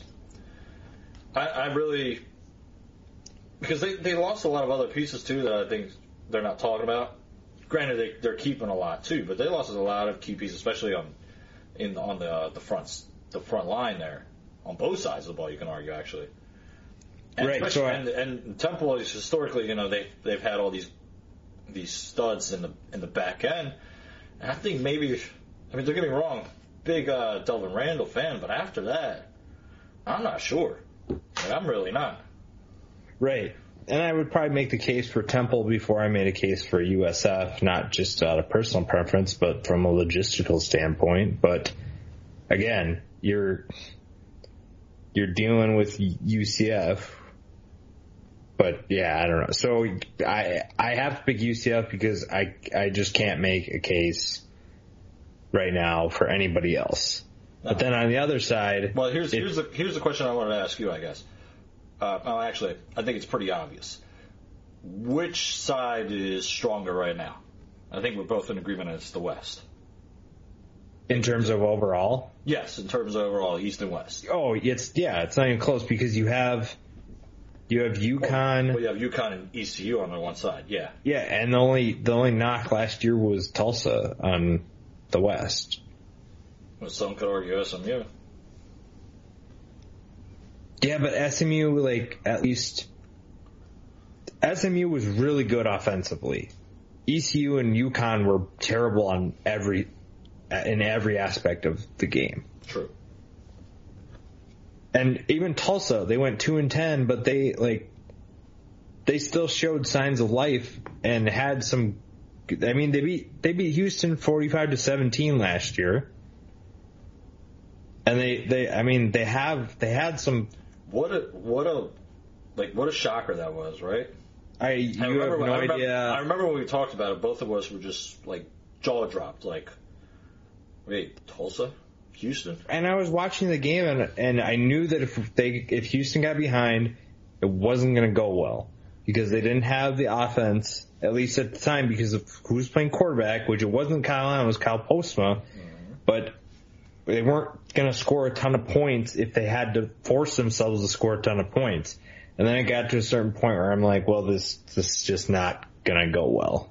I, I really because they they lost a lot of other pieces too that I think they're not talking about. Granted, they, they're keeping a lot too, but they lost a lot of key pieces, especially on in on the uh, the front the front line there on both sides of the ball. You can argue actually, and right? So I, and, and Temple is historically, you know, they they've had all these these studs in the in the back end, and I think maybe I mean don't get me wrong, big uh, Delvin Randall fan, but after that, I'm not sure. Like, I'm really not. Right. And I would probably make the case for Temple before I made a case for U S F, not just out of personal preference, but from a logistical standpoint. But again, you're you're dealing with U C F. But yeah, I don't know. So I I have to pick U C F because I I just can't make a case right now for anybody else. No. But then on the other side, well, here's it, here's the here's the question I wanted to ask you, I guess. Uh, well, actually, I think it's pretty obvious. Which side is stronger right now? I think we're both in agreement it's the West. In terms of overall? Yes, in terms of overall, East and West. Oh, it's yeah, it's not even close because you have you have UConn. Well, you have UConn and E C U on the one side, yeah. Yeah, and the only the only knock last year was Tulsa on the West. Well, some could argue S M U. Yeah, but S M U, like, at least, S M U was really good offensively. E C U and UConn were terrible on every, in every aspect of the game. True. And even Tulsa, they went two and ten, but they, like, they still showed signs of life and had some, I mean, they beat, they beat Houston forty-five to seventeen last year. And they, they, I mean, they have, they had some. What a what a like what a shocker that was, right? I you I remember, have no I remember, idea. I remember when we talked about it. Both of us were just like jaw dropped. Like, wait, Tulsa? Houston? And I was watching the game, and and I knew that if they if Houston got behind, it wasn't going to go well because they didn't have the offense, at least at the time, because of who was playing quarterback, which it wasn't Kyle Allen, it was Kyle Postma. Mm-hmm. But they weren't going to score a ton of points if they had to force themselves to score a ton of points. And then it got to a certain point where I'm like, well, this this is just not going to go well.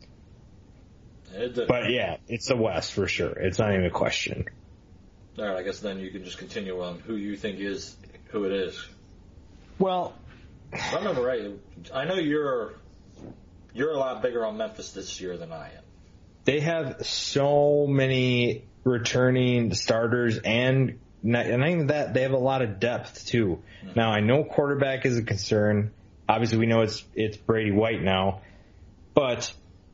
But yeah, it's the West for sure. It's not even a question. All right, I guess then you can just continue on who you think is who it is. Well, if I remember right, I know you're you're a lot bigger on Memphis this year than I am. They have so many returning starters, and not, and not even that, they have a lot of depth too. Mm-hmm. Now I know quarterback is a concern. Obviously, we know it's it's Brady White now, but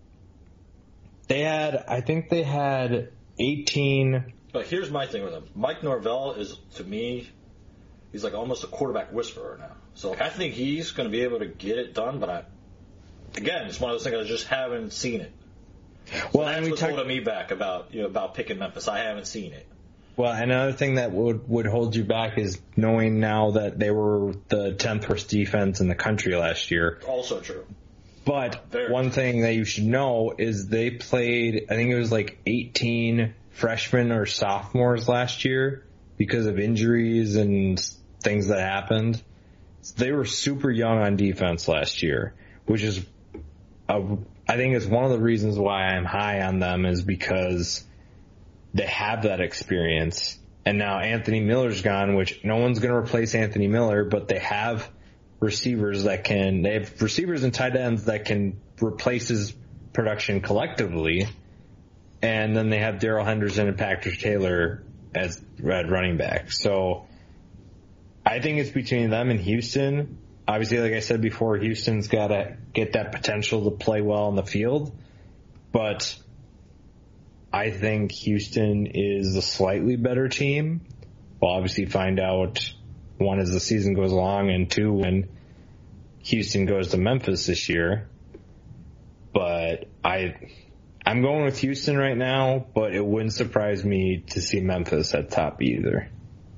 they had I think they had eighteen. But here's my thing with him. Mike Norvell is, to me, he's like almost a quarterback whisperer now. So like, I think he's going to be able to get it done, but I, again, it's one of those things I just haven't seen it. So well, that's and we what's talk- holding me back about you know about picking Memphis. I haven't seen it. Well, another thing that would, would hold you back is knowing now that they were the tenth worst defense in the country last year. Also true. But Very one true. thing that you should know is they played, I think it was like eighteen freshmen or sophomores last year because of injuries and things that happened. They were super young on defense last year, which is, a, I think it's one of the reasons why I'm high on them is because they have that experience. And now Anthony Miller's gone, which no one's going to replace Anthony Miller, but they have receivers that can, they have receivers and tight ends that can replace his production collectively. And then they have Darrell Henderson and Patrick Taylor as at running back. So I think it's between them and Houston. Obviously, like I said before, Houston's got to get that potential to play well on the field. But I think Houston is a slightly better team. We'll obviously find out, one, as the season goes along, and two, when Houston goes to Memphis this year. But I... I'm going with Houston right now, but it wouldn't surprise me to see Memphis at top either.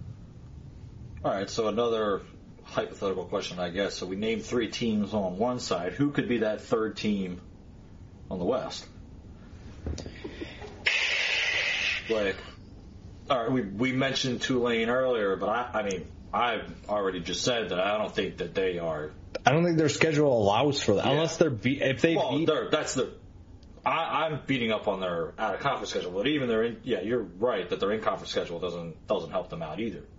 All right, so another hypothetical question, I guess. So we named three teams on one side. Who could be that third team on the West? Like, all right, we we mentioned Tulane earlier, but I, I mean, I've already just said that I don't think that they are. I don't think their schedule allows for that, yeah. Unless they're be- if they well, beat. That's the. I, I'm beating up on their out of conference schedule, but even their in, yeah, you're right that their in conference schedule doesn't doesn't help them out either.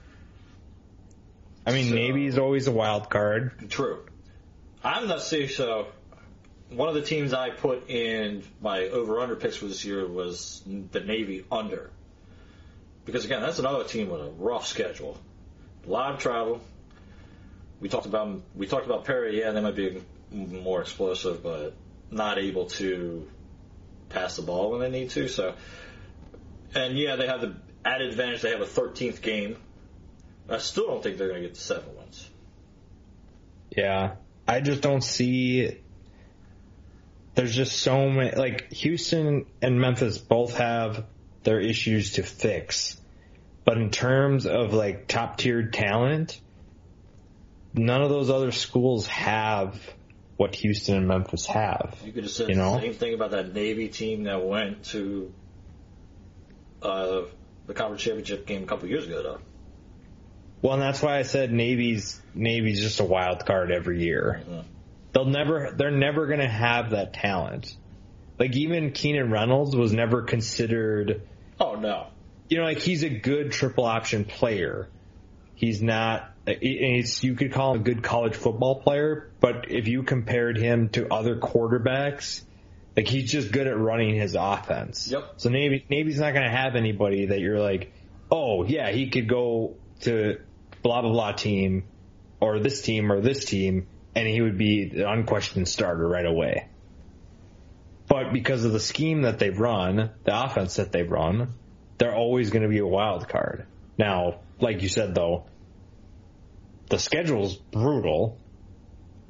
I mean, so, Navy's always a wild card. True. I'm not saying so. One of the teams I put in my over under picks for this year was the Navy under, because again, that's another team with a rough schedule, a lot of travel. We talked about we talked about Perry. Yeah, they might be more explosive, but not able to pass the ball when they need to. So, and yeah, they have the added advantage. They have a thirteenth game. I still don't think they're going to get to seven wins. Yeah, I just don't see. There's just so many. Like Houston and Memphis both have their issues to fix, but in terms of like top tiered talent, none of those other schools have what Houston and Memphis have. You could have said you know? the same thing about that Navy team that went to uh, the conference championship game a couple years ago, though. Well, and that's why I said Navy's Navy's just a wild card every year. Mm-hmm. They'll never, they're never going to have that talent. Like even Keenan Reynolds was never considered. Oh no. You know, like he's a good triple option player. He's not. It's, you could call him a good college football player, but if you compared him to other quarterbacks, like he's just good at running his offense. Yep. So Navy, Navy's not going to have anybody that you're like, oh yeah, he could go to blah blah blah team, or this team or this team, and he would be the unquestioned starter right away. But because of the scheme that they run, the offense that they run, they're always going to be a wild card. Now, like you said though, the schedule's brutal,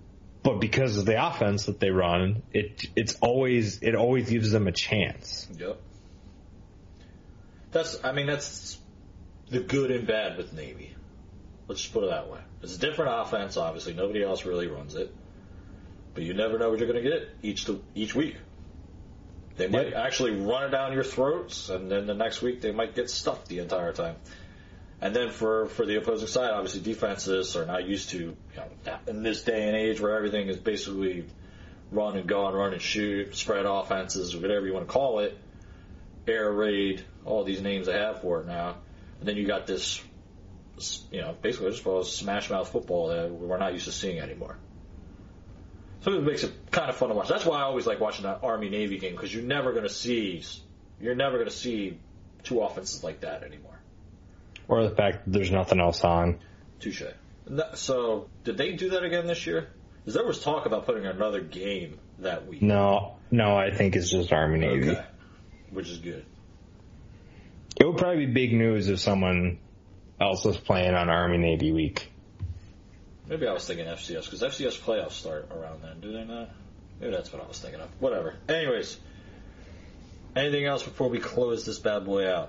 but because of the offense that they run, it it's always it always gives them a chance. Yep. That's I mean that's the good and bad with Navy. Let's just put it that way. It's a different offense, obviously. Nobody else really runs it, but you never know what you're going to get each to, each week. They might yep. actually run it down your throats, and then the next week they might get stuffed the entire time. And then for, for the opposing side, obviously defenses are not used to, you know, in this day and age where everything is basically run and gun, run and shoot, spread offenses, whatever you want to call it, air raid, all these names they have for it now. And then you got this, you know, basically just for smash mouth football that we're not used to seeing anymore. So it makes it kind of fun to watch. That's why I always like watching that Army-Navy game, because you're never going to see, you're never going to see two offenses like that anymore. Or the fact that there's nothing else on. Touche. So, did they do that again this year? Because there was talk about putting another game that week. No, no, I think it's just Army-Navy. Okay. Which is good. It would probably be big news if someone else was playing on Army-Navy week. Maybe I was thinking F C S, because F C S playoffs start around then, do they not? Maybe that's what I was thinking of. Whatever. Anyways, anything else before we close this bad boy out?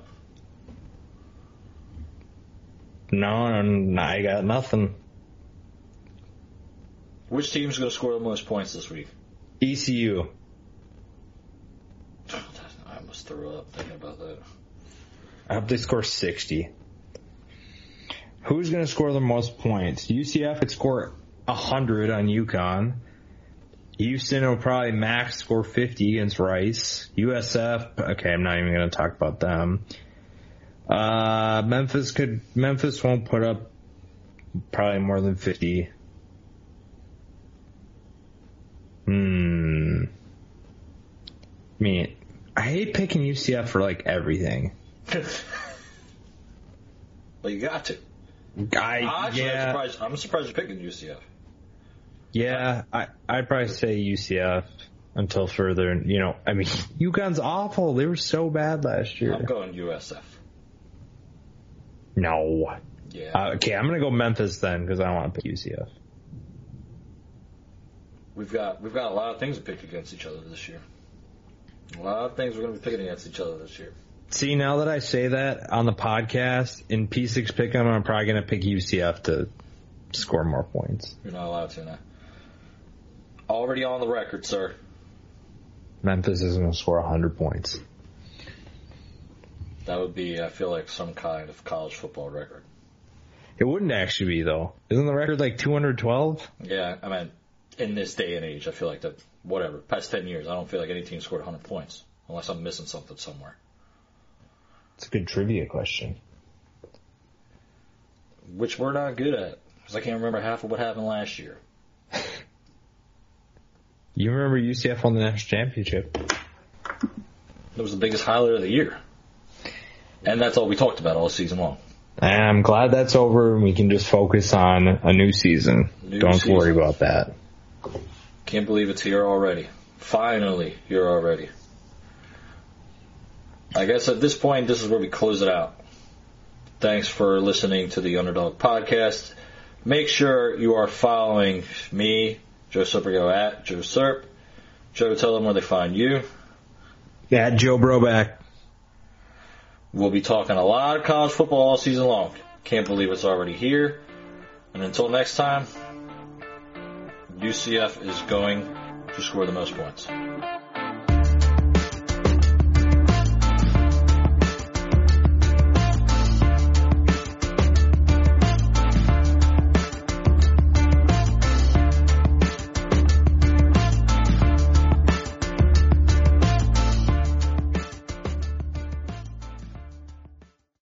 No, no, I got nothing. Which team's going to score the most points this week? E C U. I almost threw up thinking about that. I hope they score sixty. Who's going to score the most points? U C F could score one hundred on UConn. Houston will probably max score fifty against Rice. U S F, okay, I'm not even going to talk about them. Uh, Memphis could, Memphis won't put up probably more than fifty. Hmm. I mean, I hate picking U C F for like everything. Well, you got to. I, Actually, yeah. I'm surprised, I'm surprised you're picking U C F. Yeah, I, I'd probably say U C F until further, you know, I mean, UConn's awful. They were so bad last year. I'm going U S F. No. Yeah. Uh, okay, I'm going to go Memphis then because I don't want to pick U C F. We've got we've got a lot of things to pick against each other this year. A lot of things we're going to be picking against each other this year. See, now that I say that on the podcast, in P six Pick'em, I'm probably going to pick U C F to score more points. You're not allowed to now. Already on the record, sir. Memphis is going to score one hundred points. That would be, I feel like, some kind of college football record. It wouldn't actually be, though. Isn't the record like two hundred twelve? Yeah, I mean, in this day and age, I feel like that, whatever, past ten years, I don't feel like any team scored one hundred points, unless I'm missing something somewhere. It's a good trivia question. Which we're not good at, because I can't remember half of what happened last year. You remember U C F won the national championship. It was the biggest highlight of the year. And that's all we talked about all season long. And I'm glad that's over and we can just focus on a new season. New Don't season. worry about that. Can't believe it's here already. Finally, here already. I guess at this point, this is where we close it out. Thanks for listening to the Underdog Podcast. Make sure you are following me, Joe Serpigo, at Joe Serp. Joe, tell them where they find you. Yeah, Joe Broback. We'll be talking a lot of college football all season long. Can't believe it's already here. And until next time, U C F is going to score the most points.